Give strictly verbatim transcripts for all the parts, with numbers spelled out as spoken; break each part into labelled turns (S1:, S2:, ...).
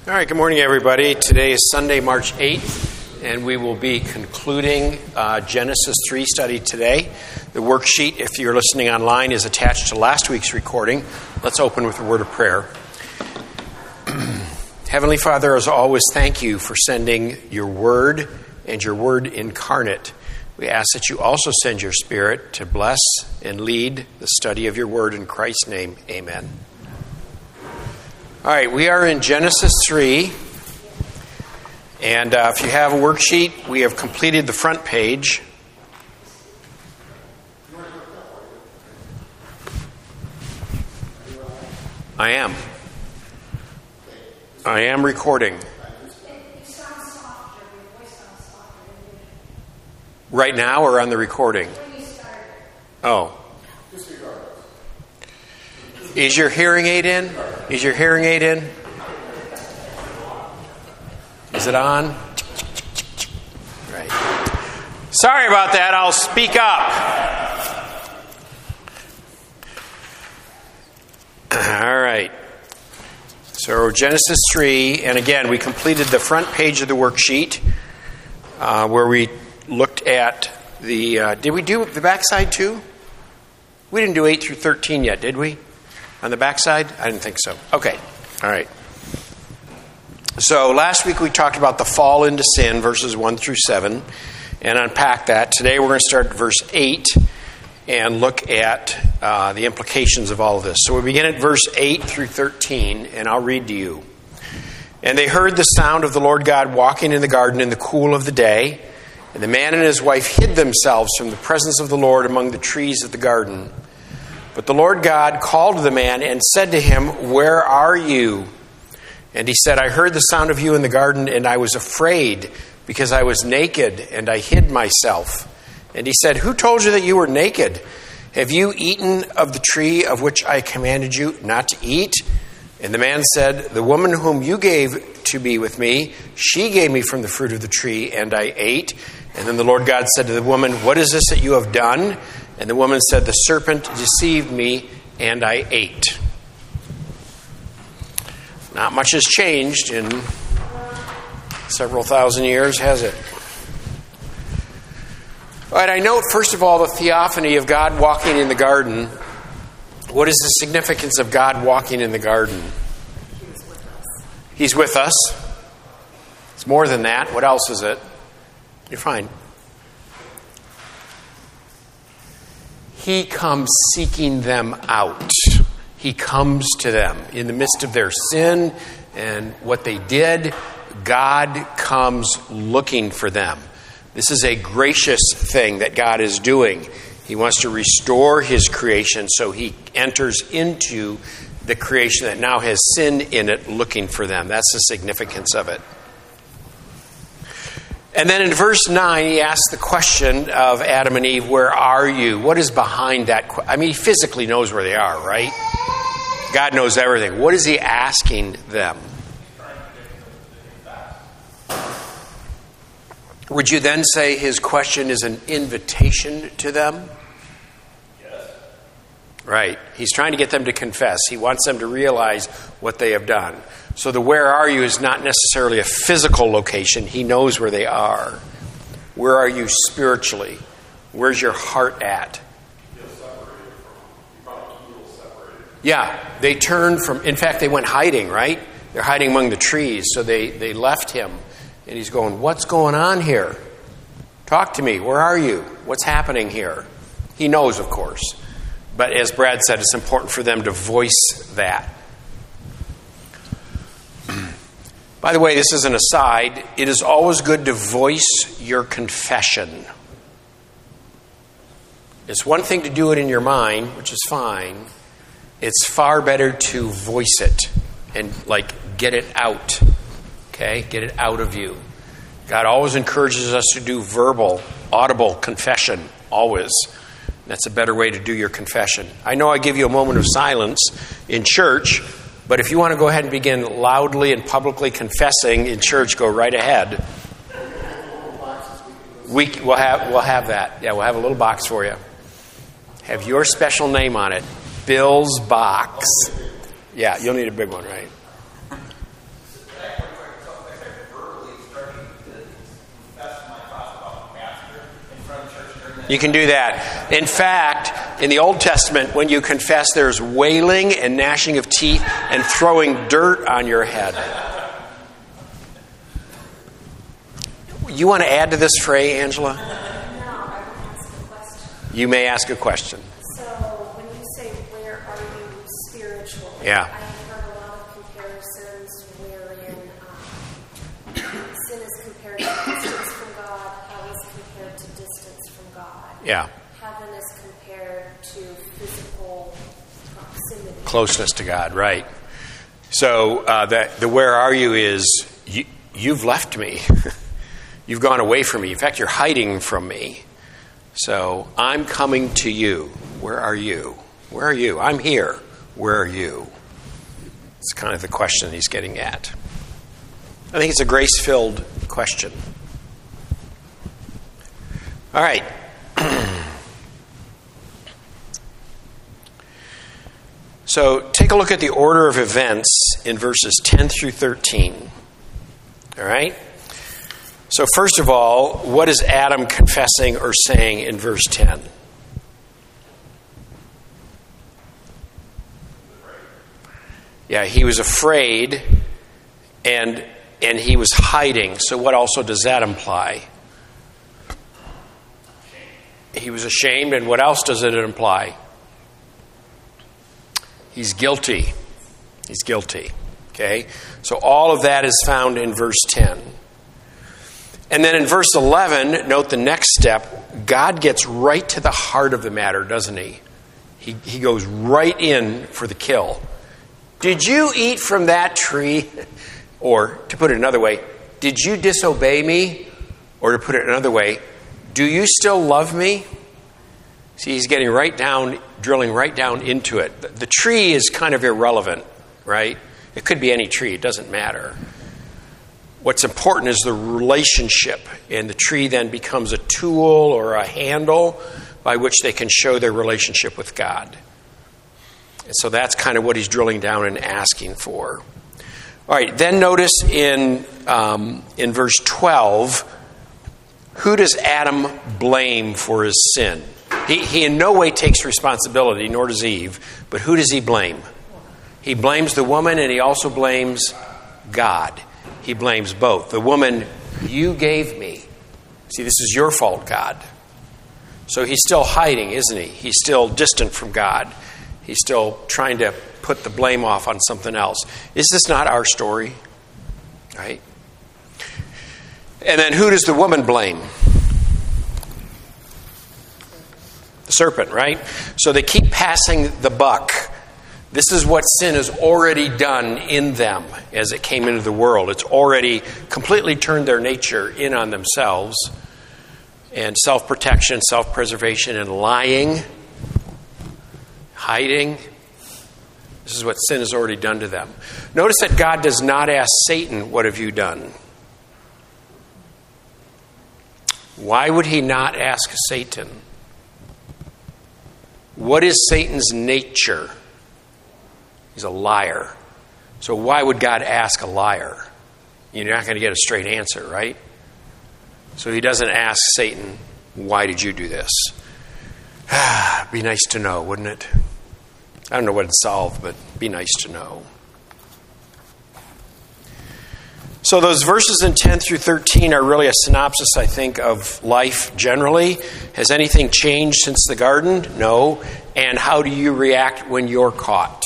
S1: All right, good morning, everybody. Today is Sunday, March eighth, and we will be concluding uh, Genesis three study today. The worksheet, if you're listening online, is attached to last week's recording. Let's open with a word of prayer. Heavenly Father, as always, thank you for sending your word and your word incarnate. We ask that you also send your Spirit to bless and lead the study of your word. In Christ's name, amen. All right, we are in Genesis three, and uh, if you have a worksheet, we have completed the front page. I am. I am recording. Right now or on the recording? Oh. Is your hearing aid in? Is your hearing aid in? Is it on? Right. Sorry about that. I'll speak up. All right. So Genesis three, and again, we completed the front page of the worksheet uh, where we looked at the... Uh, did we do the backside too? We didn't do eight through thirteen yet, did we? On the backside? I didn't think so. Okay. All right. So last week we talked about the fall into sin, verses one through seven, and unpacked that. Today we're going to start at verse eight and look at uh, the implications of all of this. So we begin at verse eight through thirteen, and I'll read to you. And they heard the sound of the Lord God walking in the garden in the cool of the day, and the man and his wife hid themselves from the presence of the Lord among the trees of the garden. But the Lord God called the man and said to him, "Where are you?" And he said, "I heard the sound of you in the garden, and I was afraid because I was naked, and I hid myself." And he said, "Who told you that you were naked? Have you eaten of the tree of which I commanded you not to eat?" And the man said, "The woman whom you gave to be with me, she gave me from the fruit of the tree, and I ate." And then the Lord God said to the woman, "What is this that you have done?" And the woman said, "The serpent deceived me, and I ate." Not much has changed in several thousand years, has it? All right, I note, first of all, the theophany of God walking in the garden. What is the significance of God walking in the garden? He's with us. He's with us. It's more than that. What else is it? You're fine. He comes seeking them out. He comes to them in the midst of their sin and what they did. God comes looking for them. This is a gracious thing that God is doing. He wants to restore his creation, so he enters into the creation that now has sin in it, looking for them. That's the significance of it. And then in verse nine, he asks the question of Adam and Eve, "Where are you?" What is behind that? Qu- I mean, he physically knows where they are, right? God knows everything. What is he asking them? Would you then say his question is an invitation to them? Yes. Right. He's trying to get them to confess. He wants them to realize what they have done. So the "where are you" is not necessarily a physical location. He knows where they are. Where are you spiritually? Where's your heart at? Yeah, they turned from, in fact, they went hiding, right? They're hiding among the trees, so they, they left him. And he's going, "What's going on here? Talk to me. Where are you? What's happening here?" He knows, of course. But as Brad said, it's important for them to voice that. By the way, this is an aside. It is always good to voice your confession. It's one thing to do it in your mind, which is fine. It's far better to voice it and, like, get it out. Okay? Get it out of you. God always encourages us to do verbal, audible confession. Always. That's a better way to do your confession. I know I give you a moment of silence in church, but if you want to go ahead and begin loudly and publicly confessing in church, go right ahead. We, we'll have we'll have that. Yeah, we'll have a little box for you. Have your special name on it. Bill's box. Yeah, you'll need a big one, right? You can do that. In fact, in the Old Testament, when you confess, there's wailing and gnashing of teeth and throwing dirt on your head. You want to add to this fray, Angela?
S2: No, I want to ask a question.
S1: You may ask a question.
S2: So, when you say, where are you spiritually?
S1: Yeah.
S2: I have heard a lot of comparisons wherein um, sin is compared to distance from God, hell is compared to distance from God.
S1: Yeah.
S2: Heaven is compared to physical proximity.
S1: Closeness to God, right. So, uh, the, the where are you is, you, you've left me. You've gone away from me. In fact, you're hiding from me. So I'm coming to you. Where are you? Where are you? I'm here. Where are you? It's kind of the question he's getting at. I think it's a grace-filled question. All right. So take a look at the order of events in verses ten through thirteen. All right? So first of all, what is Adam confessing or saying in verse ten? Yeah, he was afraid and and he was hiding. So what also does that imply? He was ashamed, and what else does it imply? He's guilty. He's guilty. Okay? So all of that is found in verse ten. And then in verse eleven, note the next step. God gets right to the heart of the matter, doesn't he? He, he goes right in for the kill. Did you eat from that tree? Or, to put it another way, did you disobey me? Or to put it another way, do you still love me? See, he's getting right down, drilling right down into it. The, the tree is kind of irrelevant, right? It could be any tree. It doesn't matter. What's important is the relationship, and the tree then becomes a tool or a handle by which they can show their relationship with God. And so that's kind of what he's drilling down and asking for. All right, then notice in um, in verse twelve, who does Adam blame for his sin? He, he in no way takes responsibility, nor does Eve, but who does he blame? He blames the woman, and he also blames God. He blames both. The woman, you gave me. See, this is your fault, God. So he's still hiding, isn't he? He's still distant from God. He's still trying to put the blame off on something else. Is this not our story? Right? And then who does the woman blame? The serpent, right? So they keep passing the buck. This is what sin has already done in them as it came into the world. It's already completely turned their nature in on themselves. And self-protection, self-preservation, and lying, hiding. This is what sin has already done to them. Notice that God does not ask Satan, what have you done? Why would he not ask Satan? What is Satan's nature? He's a liar. So why would God ask a liar? You're not going to get a straight answer, right? So he doesn't ask Satan, why did you do this? Be nice to know, wouldn't it? I don't know what it's solved, but be nice to know. So those verses in ten through thirteen are really a synopsis, I think, of life generally. Has anything changed since the garden? No. And how do you react when you're caught?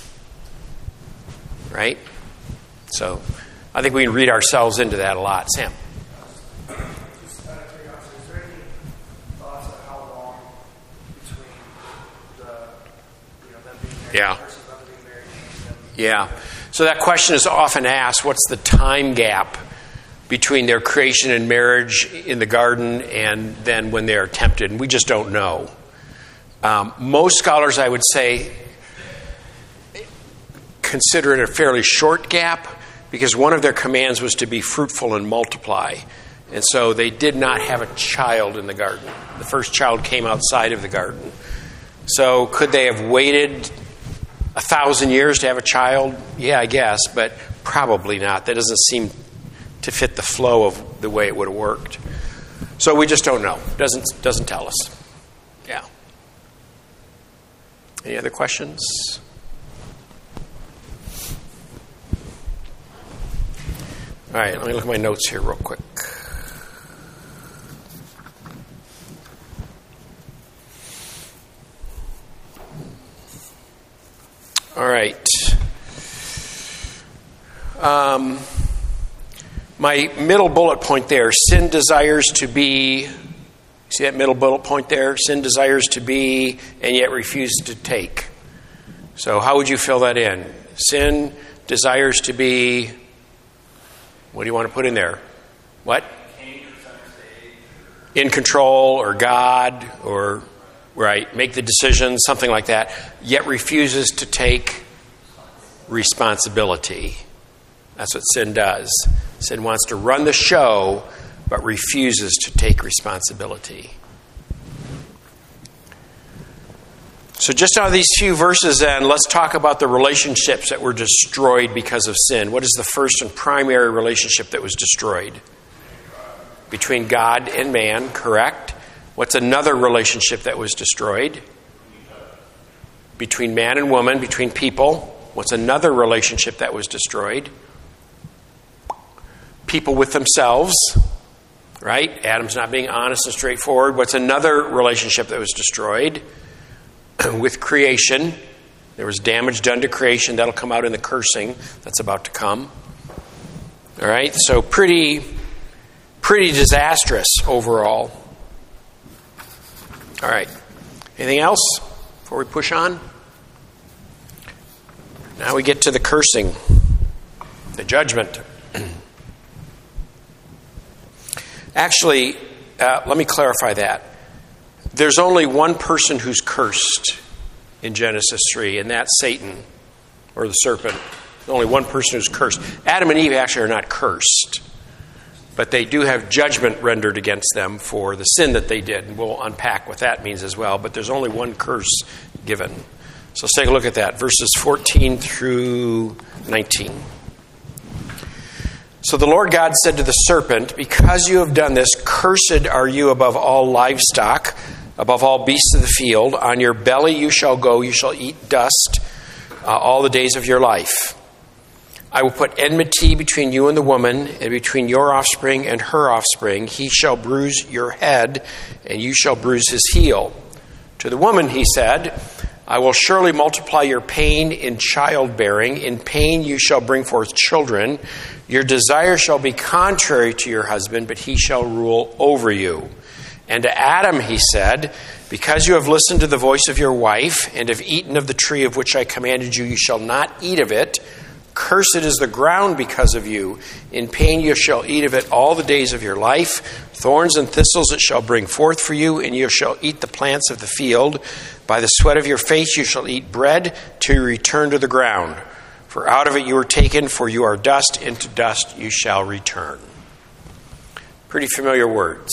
S1: Right? So I think we can read ourselves into that a lot. Sam?
S3: Just out of curiosity, is there any thoughts on how long between the, you know, them being married
S1: Yeah.
S3: versus them being married? And
S1: Yeah. So that question is often asked, what's the time gap between their creation and marriage in the garden and then when they are tempted? And we just don't know. Um, most scholars, I would say, consider it a fairly short gap because one of their commands was to be fruitful and multiply. And so they did not have a child in the garden. The first child came outside of the garden. So could they have waited a thousand years to have a child? Yeah, I guess, but probably not. That doesn't seem to fit the flow of the way it would have worked. So we just don't know. Doesn't doesn't tell us. Yeah. Any other questions? All right, let me look at my notes here real quick. All right. Um, my middle bullet point there, sin desires to be, see that middle bullet point there? Sin desires to be and yet refuses to take. So how would you fill that in? Sin desires to be, what do you want to put in there? What? In control or God or, right, make the decisions, something like that, yet refuses to take responsibility. That's what sin does. Sin wants to run the show, but refuses to take responsibility. So just out of these few verses then, let's talk about the relationships that were destroyed because of sin. What is the first and primary relationship that was destroyed? Between God and man, correct? What's another relationship that was destroyed? Between man and woman, between people. What's another relationship that was destroyed? People with themselves, right? Adam's not being honest and straightforward. What's another relationship that was destroyed? With creation. There was damage done to creation. That'll come out in the cursing that's about to come. All right? So pretty, pretty disastrous overall. All right. Anything else before we push on? Now we get to the cursing, the judgment. Actually, uh, let me clarify that. There's only one person who's cursed in Genesis three, and that's Satan, or the serpent. There's only one person who's cursed. Adam and Eve actually are not cursed, but they do have judgment rendered against them for the sin that they did. And we'll unpack what that means as well, but there's only one curse given. So let's take a look at that, verses fourteen through nineteen. So the Lord God said to the serpent, "Because you have done this, cursed are you above all livestock, above all beasts of the field. On your belly you shall go, you shall eat dust uh, all the days of your life. I will put enmity between you and the woman, and between your offspring and her offspring. He shall bruise your head, and you shall bruise his heel." To the woman he said, "I will surely multiply your pain in childbearing. In pain you shall bring forth children. Your desire shall be contrary to your husband, but he shall rule over you." And to Adam he said, "Because you have listened to the voice of your wife, and have eaten of the tree of which I commanded you, you shall not eat of it. Cursed is the ground because of you. In pain you shall eat of it all the days of your life. Thorns and thistles it shall bring forth for you, and you shall eat the plants of the field. By the sweat of your face you shall eat bread till you return to the ground. For out of it you were taken, for you are dust, and to dust you shall return." Pretty familiar words.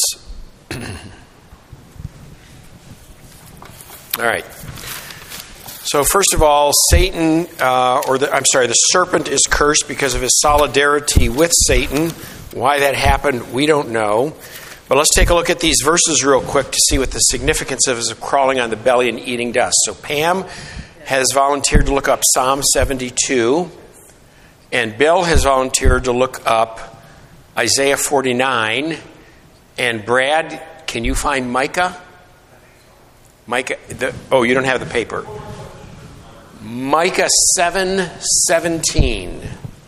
S1: All right. So first of all, Satan, uh, or the, I'm sorry, the serpent is cursed because of his solidarity with Satan. Why that happened, we don't know. But let's take a look at these verses real quick to see what the significance of is of crawling on the belly and eating dust. So Pam has volunteered to look up Psalm seventy-two, and Bill has volunteered to look up Isaiah forty-nine, and Brad, can you find Micah? Micah, the, oh, you don't have the paper. Micah seven seventeen.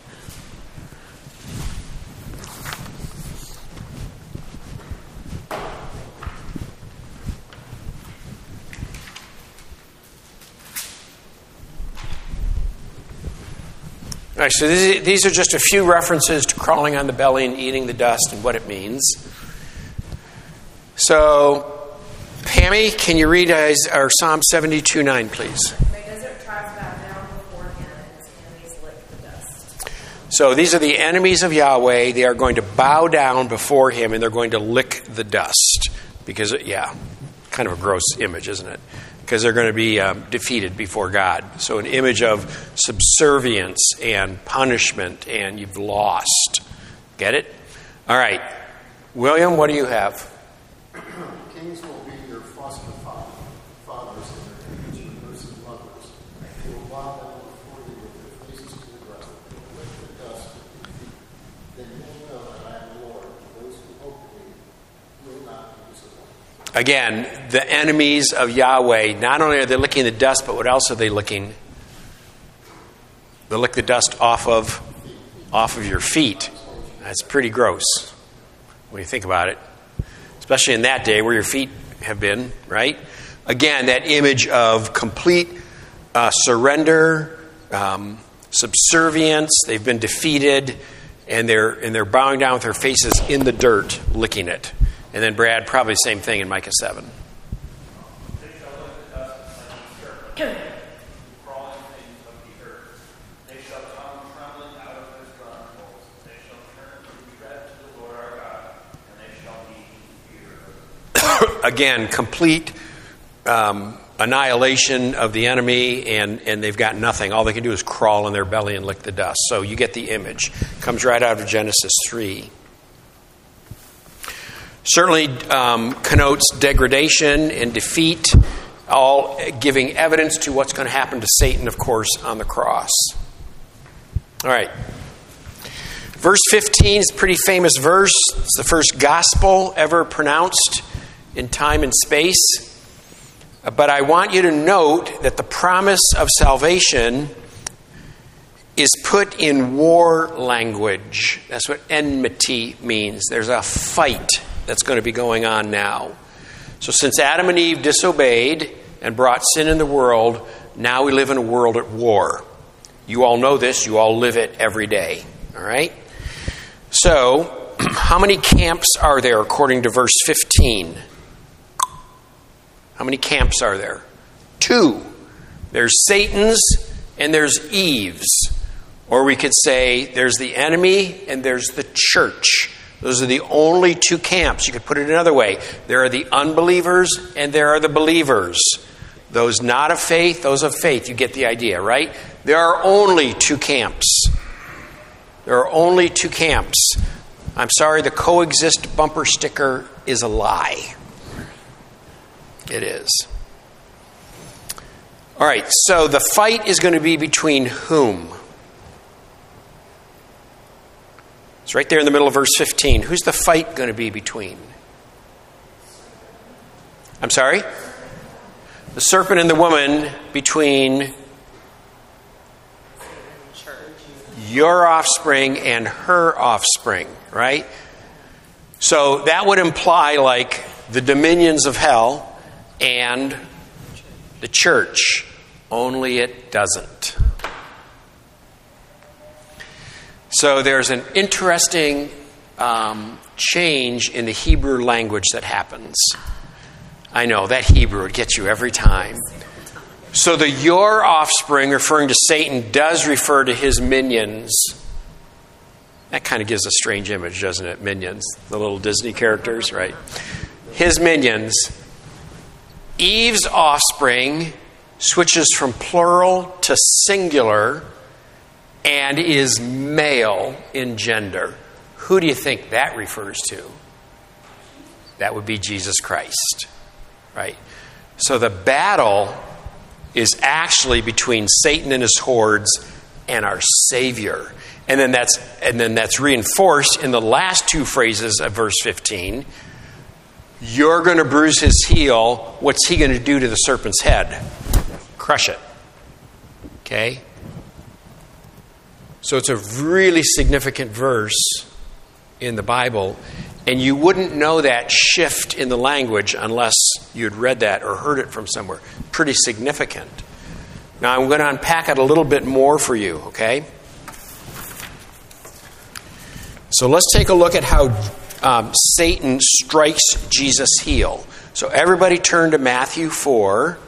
S1: All right, so these, these are just a few references to crawling on the belly and eating the dust and what it means. So, Pammy, can you read our Psalm seventy-two nine, please?
S2: The desert tribes bow down before him, and his enemies lick the dust.
S1: So these are the enemies of Yahweh. They are going to bow down before him, and they're going to lick the dust. Because, yeah, kind of a gross image, isn't it? Because they're going to be um, defeated before God. So an image of subservience and punishment, and you've lost. Get it? All right. William, what do you have? again, the enemies of Yahweh, not only are they licking the dust, but what else are they licking? They lick the dust off of, off of your feet. That's pretty gross when you think about it. Especially in that day where your feet have been, right? Again, that image of complete uh, surrender, um, subservience. They've been defeated, and they're and they're bowing down with their faces in the dirt, licking it. And then Brad, probably the same thing in Micah seven.
S3: They shall lick the dust like a serpent, crawling things of the earth. They shall come trembling out of their strongholds. They shall turn to dread to the Lord our God, and they shall be in fear.
S1: Again, complete um, annihilation of the enemy, and, and they've got nothing. All they can do is crawl in their belly and lick the dust. So you get the image. Comes right out of Genesis three. Certainly um, connotes degradation and defeat, all giving evidence to what's going to happen to Satan, of course, on the cross. All right. Verse fifteen is a pretty famous verse. It's the first gospel ever pronounced in time and space. But I want you to note that the promise of salvation is put in war language. That's what enmity means. There's a fight that's going to be going on now. So since Adam and Eve disobeyed and brought sin in the world, now we live in a world at war. You all know this. You all live it every day. All right? So, how many camps are there according to verse fifteen? How many camps are there? Two. There's Satan's and there's Eve's. Or we could say there's the enemy and there's the church. Those are the only two camps. You could put it another way. There are the unbelievers and there are the believers. Those not of faith, those of faith. You get the idea, right? There are only two camps. There are only two camps. I'm sorry, the coexist bumper sticker is a lie. It is. All right, so the fight is going to be between whom? It's right there in the middle of verse fifteen. Who's the fight going to be between? I'm sorry? The serpent and the woman, between your offspring and her offspring, right? So that would imply like the dominions of hell and the church, only it doesn't. So there's an interesting um, change in the Hebrew language that happens. I know, that Hebrew, it gets you every time. So the your offspring, referring to Satan, does refer to his minions. That kind of gives a strange image, doesn't it? Minions, the little Disney characters, right? His minions. Eve's offspring switches from plural to singular and is male in gender. Who do you think that refers to? That would be Jesus Christ, right? So the battle is actually between Satan and his hordes and our Savior. And then that's and then that's reinforced in the last two phrases of verse fifteen. You're going to bruise his heel. What's he going to do to the serpent's head? Crush it. Okay? So it's a really significant verse in the Bible, and you wouldn't know that shift in the language unless you'd read that or heard it from somewhere. Pretty significant. Now I'm going to unpack it a little bit more for you, okay? So let's take a look at how um, Satan strikes Jesus' heel. So everybody turn to Matthew four.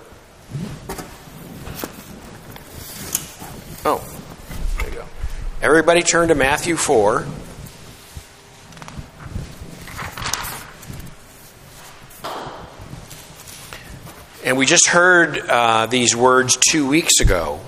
S1: Oh, there you go. Everybody turn to Matthew four. And we just heard uh, these words two weeks ago.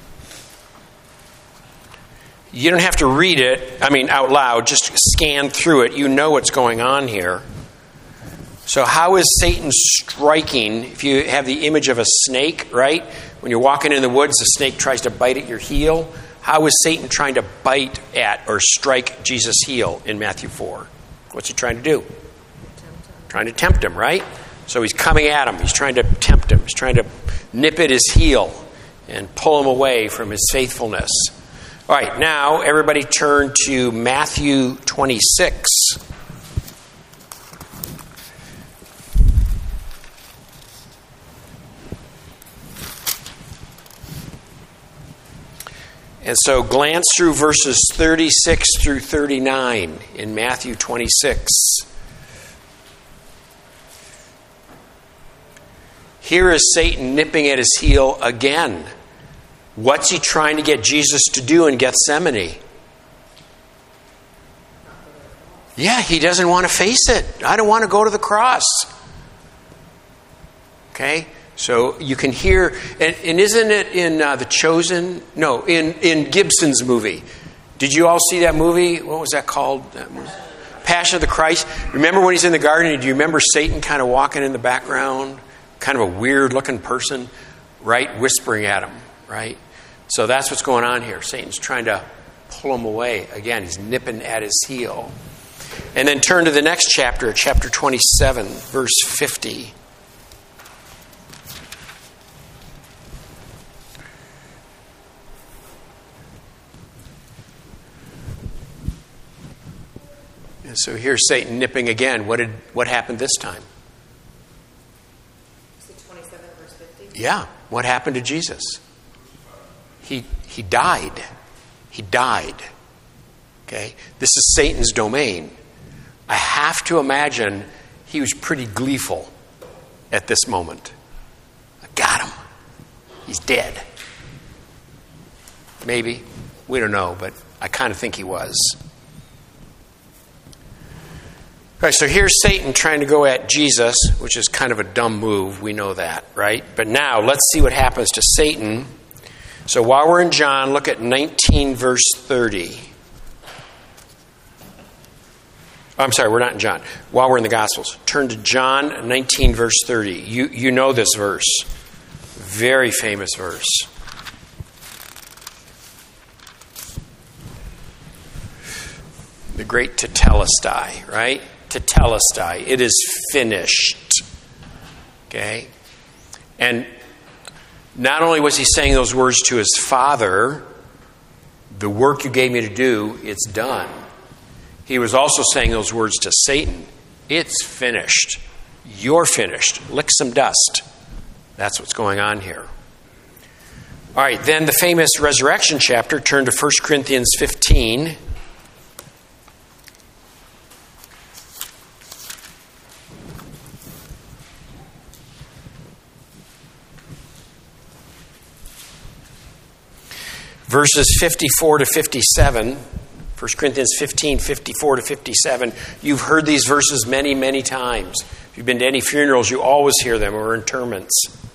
S1: You don't have to read it, I mean, out loud. Just scan through it. You know what's going on here. So how is Satan striking? If you have the image of a snake, right? When you're walking in the woods, the snake tries to bite at your heel. How is Satan trying to bite at or strike Jesus' heel in Matthew four? What's he trying to do? Trying to tempt him, right? So he's coming at him. He's trying to tempt him. He's trying to nip at his heel and pull him away from his faithfulness. All right, now everybody turn to Matthew twenty-six. And so glance through verses thirty-six through thirty-nine in Matthew twenty-six. Here is Satan nipping at his heel again. What's he trying to get Jesus to do in Gethsemane? Yeah, he doesn't want to face it. I don't want to go to the cross. Okay? So you can hear, and, and isn't it in uh, The Chosen? No, in, in Gibson's movie. Did you all see that movie? What was that called? That movie? Passion of the Christ. Remember when he's in the garden? Do you remember Satan kind of walking in the background? Kind of a weird looking person, right? Whispering at him, right? So that's what's going on here. Satan's trying to pull him away. Again, he's nipping at his heel. And then turn to the next chapter, chapter twenty-seven, verse fifty. And so here's Satan nipping again. What did what happened this time?
S2: twenty-seven, verse fifty?
S1: Yeah. What happened to Jesus? He he died. He died. Okay? This is Satan's domain. I have to imagine he was pretty gleeful at this moment. I got him. He's dead. Maybe. We don't know, but I kind of think he was. All right, so here's Satan trying to go at Jesus, which is kind of a dumb move. We know that, right? But now let's see what happens to Satan. So while we're in John, look at nineteen, verse thirty. I'm sorry, we're not in John. While we're in the Gospels, turn to John nineteen, verse thirty. You, you know this verse. Very famous verse. The great tetelestai, right? Tetelestai. It is finished. Okay? And not only was he saying those words to his Father, the work you gave me to do, it's done. He was also saying those words to Satan. It's finished. You're finished. Lick some dust. That's what's going on here. All right, then the famous resurrection chapter. Turn to First Corinthians fifteen. Verses fifty-four to fifty-seven. First Corinthians fifteen, fifty-four to fifty-seven. You've heard these verses many, many times. If you've been to any funerals, you always hear them, or interments.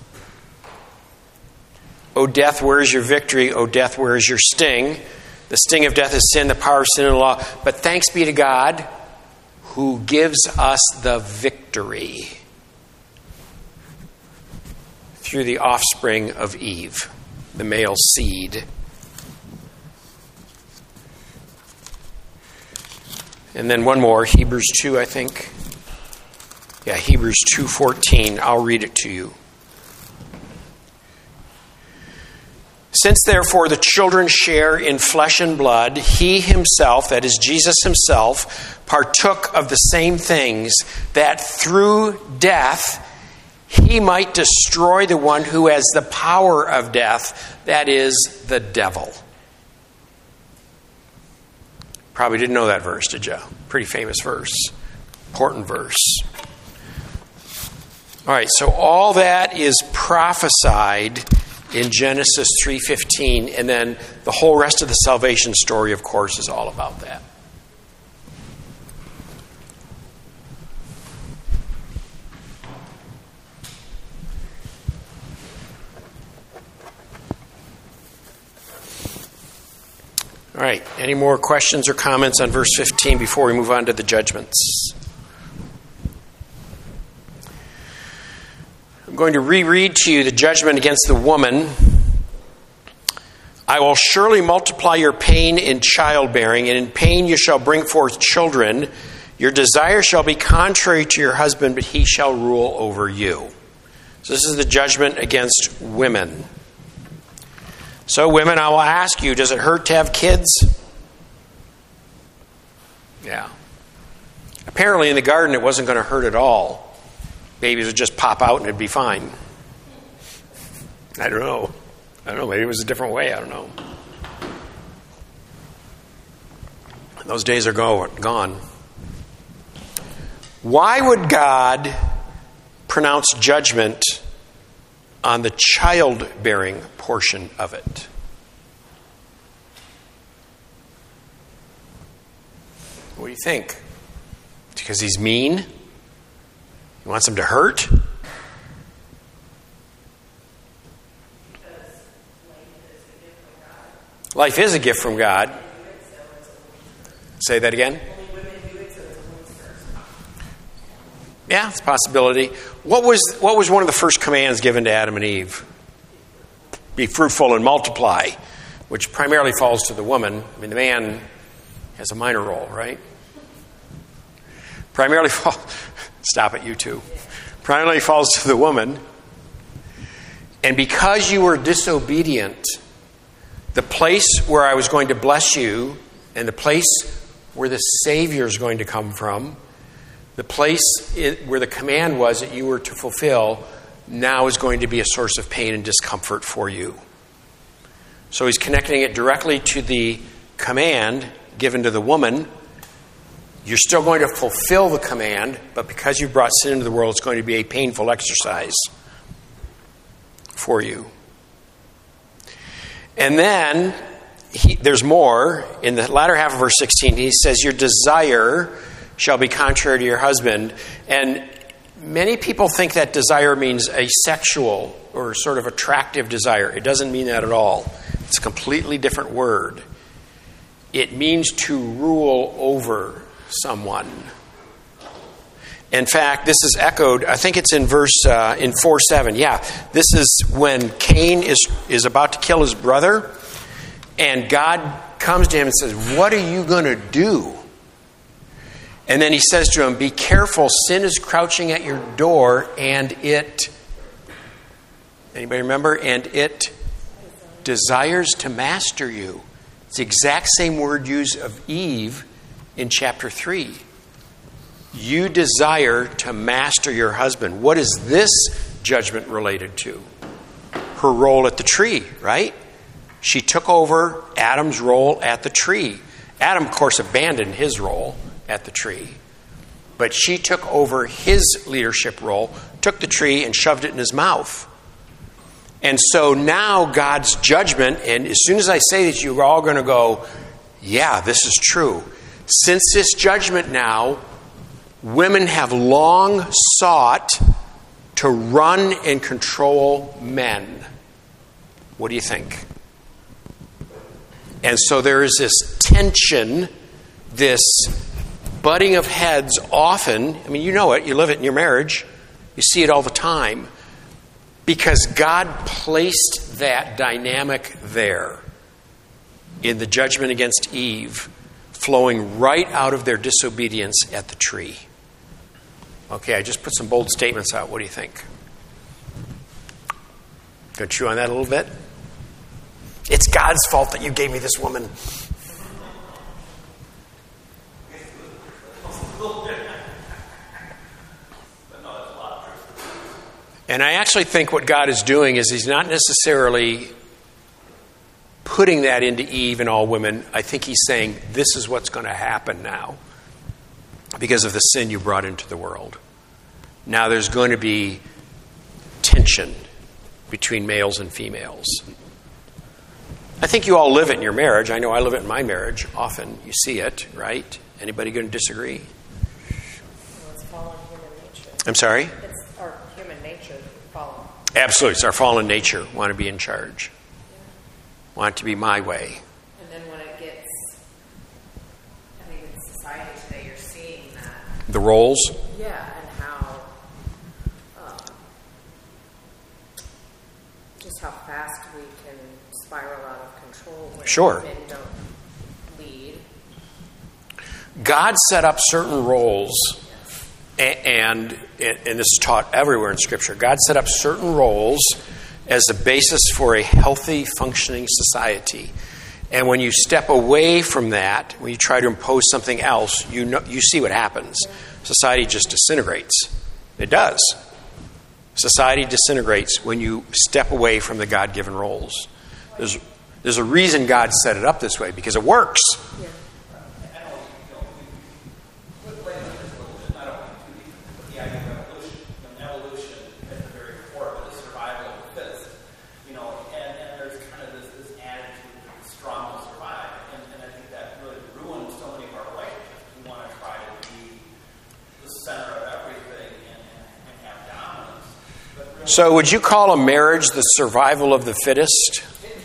S1: O death, where is your victory? O death, where is your sting? The sting of death is sin, the power of sin and law. But thanks be to God who gives us the victory through the offspring of Eve, the male seed. And then one more, Hebrews two, I think. Yeah, Hebrews two fourteen. I'll read it to you. Since therefore the children share in flesh and blood, he himself, that is Jesus himself, partook of the same things, that through death he might destroy the one who has the power of death, that is, the devil. Probably didn't know that verse, did you? Pretty famous verse. Important verse. All right, so all that is prophesied in Genesis three fifteen, and then the whole rest of the salvation story, of course, is all about that. All right, any more questions or comments on verse fifteen before we move on to the judgments? I'm going to reread to you the judgment against the woman. I will surely multiply your pain in childbearing, and in pain you shall bring forth children. Your desire shall be contrary to your husband, but he shall rule over you. So this is the judgment against women. So women, I will ask you, does it hurt to have kids? Yeah. Apparently in the garden it wasn't going to hurt at all. Babies would just pop out and it'd be fine. I don't know. I don't know. Maybe it was a different way. I don't know. Those days are go- gone. Why would God pronounce judgment on the childbearing portion of it? What do you think? Because he's mean? He wants them to hurt? Life is a gift from God. Say that again? Yeah, it's a possibility. What was what was one of the first commands given to Adam and Eve? Be fruitful and multiply, which primarily falls to the woman. I mean, the man has a minor role, right? Primarily fall. Stop it, you two. Primarily falls to the woman. And because you were disobedient, the place where I was going to bless you and the place where the Savior is going to come from, the place where the command was that you were to fulfill, now is going to be a source of pain and discomfort for you. So he's connecting it directly to the command given to the woman. You're still going to fulfill the command, but because you brought sin into the world, it's going to be a painful exercise for you. And then he, there's more. In the latter half of verse sixteen, he says, your desire shall be contrary to your husband. And many people think that desire means a sexual or sort of attractive desire. It doesn't mean that at all. It's a completely different word. It means to rule over someone. In fact, this is echoed, I think it's in verse, uh, in four seven. Yeah, this is when Cain is, is about to kill his brother, and God comes to him and says, what are you going to do? And then he says to him, be careful, sin is crouching at your door, and it, anybody remember? And it desires to master you. It's the exact same word used of Eve in chapter three. You desire to master your husband. What is this judgment related to? Her role at the tree, right? She took over Adam's role at the tree. Adam, of course, abandoned his role at the tree. But she took over his leadership role, took the tree and shoved it in his mouth. And so now God's judgment, and as soon as I say this, you're all going to go, yeah, this is true. Since this judgment now, women have long sought to run and control men. What do you think? And so there is this tension, this butting of heads often. I mean, you know it. You live it in your marriage. You see it all the time. Because God placed that dynamic there in the judgment against Eve, flowing right out of their disobedience at the tree. Okay, I just put some bold statements out. What do you think? Gonna chew on that a little bit? It's God's fault that you gave me this woman. And I actually think what God is doing is he's not necessarily putting that into Eve and all women. I think he's saying this is what's going to happen now because of the sin you brought into the world. Now there's going to be tension between males and females. I think you all live it in your marriage. I know I live it in my marriage. Often you see it, right? Anybody going to disagree?
S2: Well, it's fallen human nature.
S1: I'm sorry?
S2: It's our human nature fallen.
S1: Absolutely. It's our fallen nature. Want to be in charge. Yeah. Want it to be my way.
S4: And then when it gets, I think in society today, you're seeing that.
S1: The roles?
S4: Yeah, and how, um, just how fast we can spiral out of control when
S1: Sure.
S4: men don't lead.
S1: God set up certain roles, and, and, and this is taught everywhere in Scripture. God set up certain roles as a basis for a healthy, functioning society. And when you step away from that, when you try to impose something else, you know, you see what happens. Society just disintegrates. It does. Society disintegrates when you step away from the God-given roles. There's, there's a reason God set it up this way, because it works.
S2: Yeah.
S1: So would you call a marriage the survival of the fittest?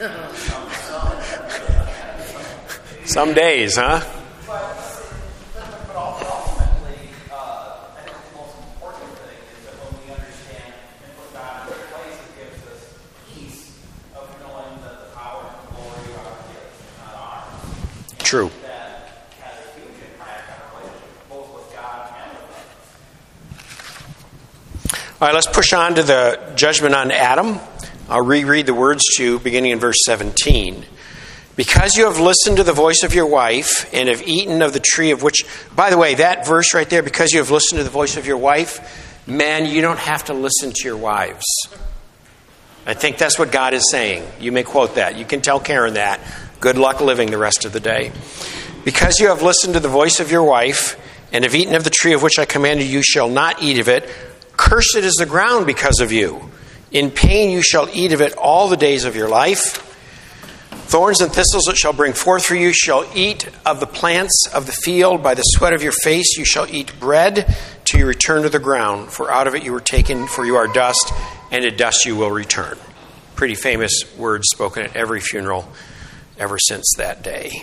S1: Some days, huh?
S3: But ultimately, uh, I think the most important thing is that when we understand and put God in the place, it gives us peace of knowing that the power and the glory are His, not ours.
S1: True.
S3: That has a huge impact on our relationship, both with God and with others.
S1: All right, let's push on to the judgment on Adam. I'll reread the words to you beginning in verse seventeen. Because you have listened to the voice of your wife and have eaten of the tree of which... By the way, that verse right there, because you have listened to the voice of your wife, men, you don't have to listen to your wives. I think that's what God is saying. You may quote that. You can tell Karen that. Good luck living the rest of the day. Because you have listened to the voice of your wife and have eaten of the tree of which I commanded you shall not eat of it, cursed is the ground because of you. In pain you shall eat of it all the days of your life. Thorns and thistles it shall bring forth for you. Shall eat of the plants of the field. By the sweat of your face you shall eat bread till you return to the ground. For out of it you were taken, for you are dust, and to dust you will return. Pretty famous words spoken at every funeral ever since that day.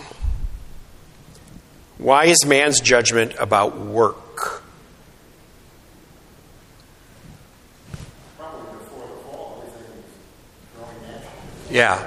S1: Why is man's judgment about work? Yeah.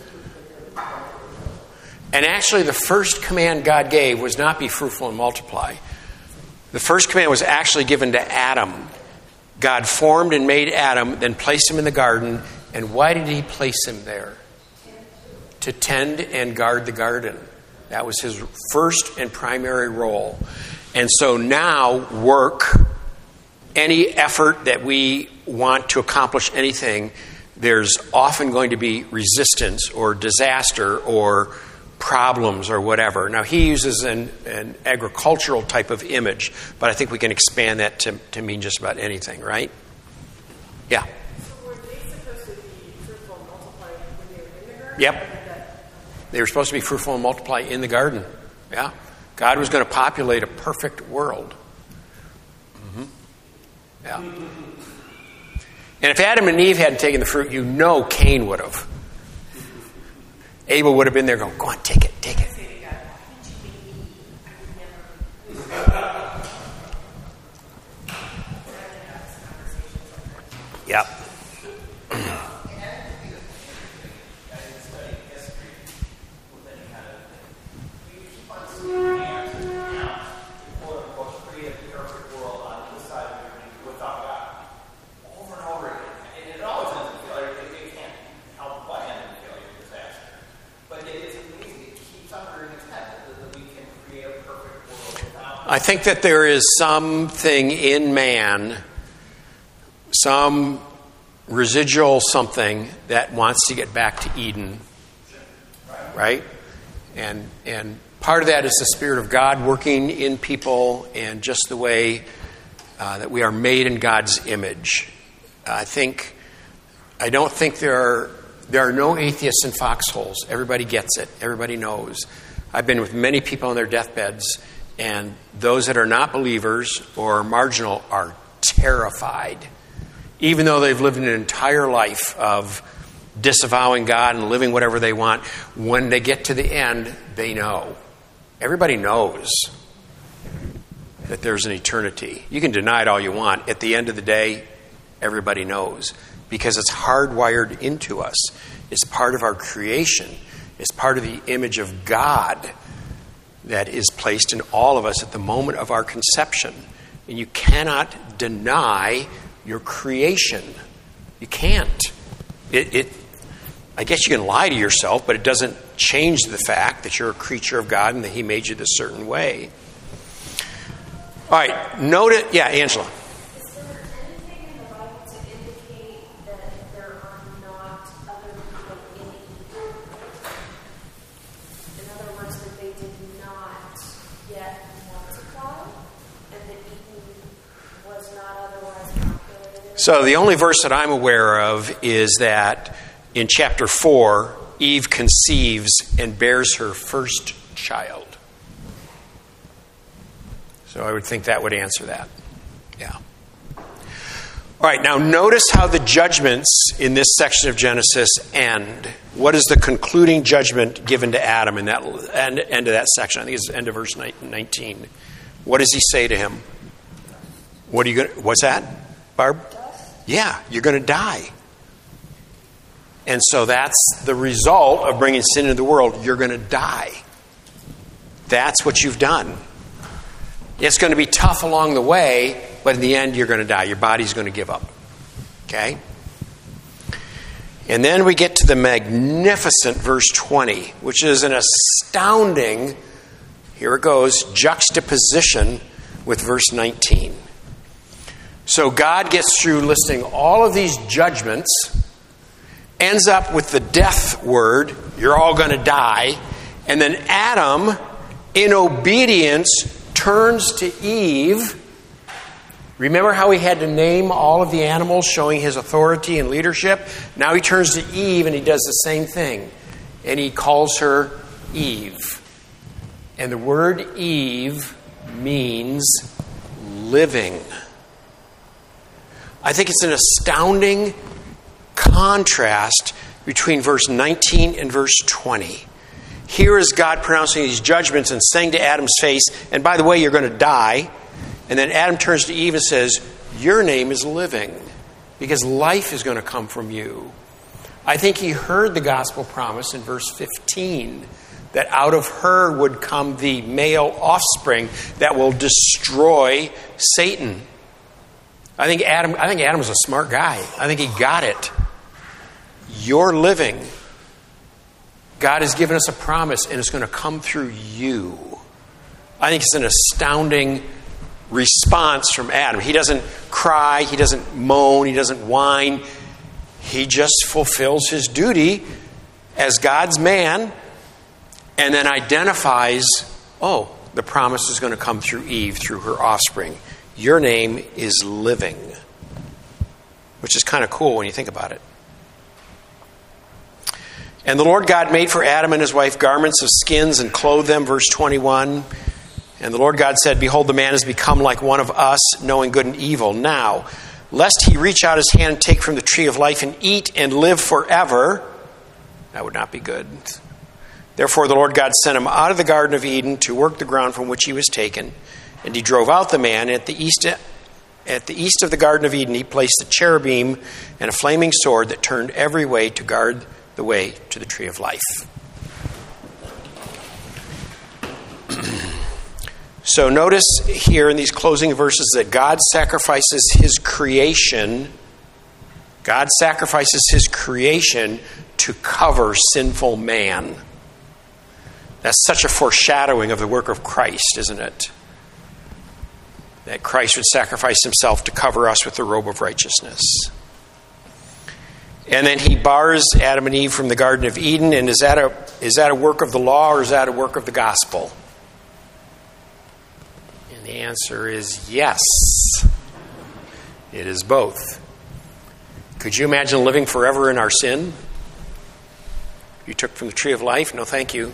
S1: And actually, the first command God gave was not be fruitful and multiply. The first command was actually given to Adam. God formed and made Adam, then placed him in the garden. And why did he place him there? To tend and guard the garden. That was his first and primary role. And so now, work, any effort that we want to accomplish anything, there's often going to be resistance or disaster or problems or whatever. Now, he uses an, an agricultural type of image, but I think we can expand that to, to mean just about anything, right? Yeah.
S2: So were they supposed to be fruitful and multiply when they were in the garden?
S1: Yep. They were supposed to be fruitful and multiply in the garden. Yeah. God was going to populate a perfect world. Mm-hmm. Yeah. And if Adam and Eve hadn't taken the fruit, you know Cain would have. Abel would have been there going, go on, take it, take it. Yep. I think that there is something in man, some residual something that wants to get back to Eden, right? And and part of that is the Spirit of God working in people, and just the way uh, that we are made in God's image. I think I don't think there are there are no atheists in foxholes. Everybody gets it. Everybody knows. I've been with many people on their deathbeds. And those that are not believers or marginal are terrified, even though they've lived an entire life of disavowing God and living whatever they want. When they get to the end, they know. Everybody knows that there's an eternity. You can deny it all you want. At the end of the day, everybody knows, because it's hardwired into us. It's part of our creation. It's part of the image of God that is placed in all of us at the moment of our conception. And you cannot deny your creation. You can't. It, it, I guess you can lie to yourself, but it doesn't change the fact that you're a creature of God and that He made you this certain way. All right, note it. Yeah, Angela.
S2: Is there anything in the Bible to indicate that there are not other people in Eden? In other words, that they did not yet multiply, and that Eden was not otherwise populated?
S1: So the only verse that I'm aware of is that in chapter four, Eve conceives and bears her first child. So I would think that would answer that. Yeah. All right, now notice how the judgments in this section of Genesis end. What is the concluding judgment given to Adam in that end, end of that section? I think it's the end of verse nineteen. What does he say to him? What are you going? What's that, Barb? Yeah, you're going to die. And so that's the result of bringing sin into the world. You're going to die. That's what you've done. It's going to be tough along the way, but in the end, you're going to die. Your body's going to give up. Okay? And then we get to the magnificent verse twenty, which is an astounding, here it goes, juxtaposition with verse nineteen. So God gets through listing all of these judgments, ends up with the death word, you're all going to die, and then Adam, in obedience, turns to Eve. Remember how he had to name all of the animals, showing his authority and leadership? Now he turns to Eve and he does the same thing. And he calls her Eve. And the word Eve means living. I think it's an astounding contrast between verse nineteen and verse twenty. Here is God pronouncing these judgments and saying to Adam's face, and by the way, you're going to die. And then Adam turns to Eve and says, your name is living, because life is going to come from you. I think he heard the gospel promise in verse fifteen, that out of her would come the male offspring that will destroy Satan. I think Adam, I think Adam was a smart guy. I think he got it. You're living. God has given us a promise, and it's going to come through you. I think it's an astounding response from Adam. He doesn't cry, he doesn't moan, he doesn't whine. He just fulfills his duty as God's man and then identifies, oh, the promise is going to come through Eve, through her offspring. Your name is living, which is kind of cool when you think about it. And the Lord God made for Adam and his wife garments of skins and clothed them, verse twenty-one. And the Lord God said, behold, the man has become like one of us, knowing good and evil. Now, lest he reach out his hand and take from the tree of life and eat and live forever, that would not be good. Therefore the Lord God sent him out of the Garden of Eden to work the ground from which he was taken. And he drove out the man. At the east, at the east of the Garden of Eden, he placed a cherubim and a flaming sword that turned every way to guard the way to the tree of life. So notice here in these closing verses that God sacrifices his creation. God sacrifices his creation to cover sinful man. That's such a foreshadowing of the work of Christ, isn't it? That Christ would sacrifice himself to cover us with the robe of righteousness. And then he bars Adam and Eve from the Garden of Eden. And is that a, is that a work of the law or is that a work of the gospel? And the answer is yes. It is both. Could you imagine living forever in our sin? You took from the tree of life? No, thank you.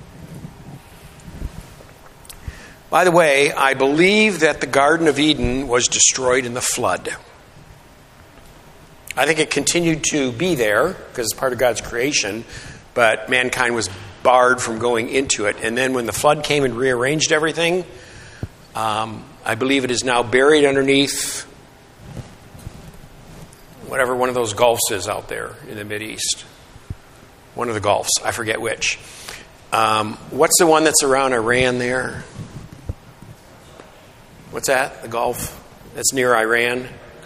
S1: By the way, I believe that the Garden of Eden was destroyed in the flood. I think it continued to be there because it's part of God's creation, but mankind was barred from going into it. And then when the flood came and rearranged everything, um, I believe it is now buried underneath whatever one of those gulfs is out there in the Mideast. One of the gulfs, I forget which. Um, what's the one that's around Iran there? What's that? The Gulf? That's near Iran?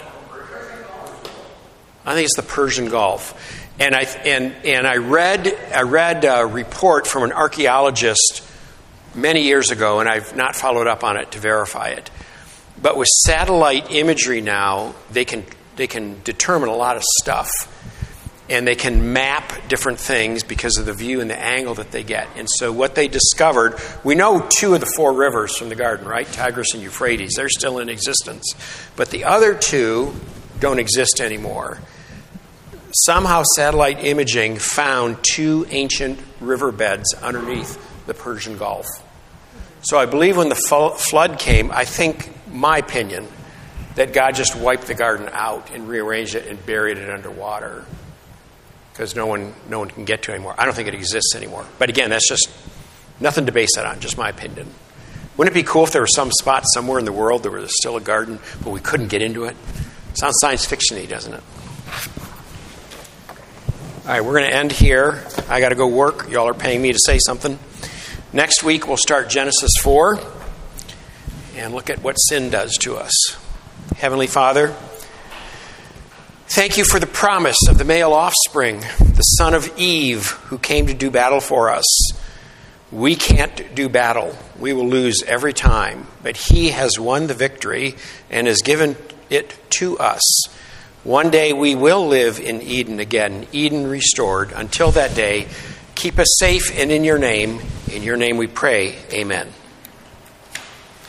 S1: I think it's the Persian Gulf. And I and and I read I read a report from an archaeologist many years ago, and I've not followed up on it to verify it. But with satellite imagery now, they can they can determine a lot of stuff, and they can map different things because of the view and the angle that they get. And so what they discovered, we know two of the four rivers from the garden, right? Tigris and Euphrates, they're still in existence. But the other two don't exist anymore. Somehow satellite imaging found two ancient riverbeds underneath the Persian Gulf. So I believe when the flood came, I think, my opinion, that God just wiped the garden out and rearranged it and buried it underwater because no one no one can get to it anymore. I don't think it exists anymore. But again, that's just nothing to base that on, just my opinion. Wouldn't it be cool if there was some spot somewhere in the world where there was still a garden, but we couldn't get into it? Sounds science fiction-y, doesn't it? All right, we're going to end here. I got to go work. Y'all are paying me to say something. Next week, we'll start Genesis four and look at what sin does to us. Heavenly Father, thank you for the promise of the male offspring, the son of Eve, who came to do battle for us. We can't do battle. We will lose every time, but he has won the victory and has given it to us. One day we will live in Eden again, Eden restored. Until that day, keep us safe and in your name. In your name we pray. Amen.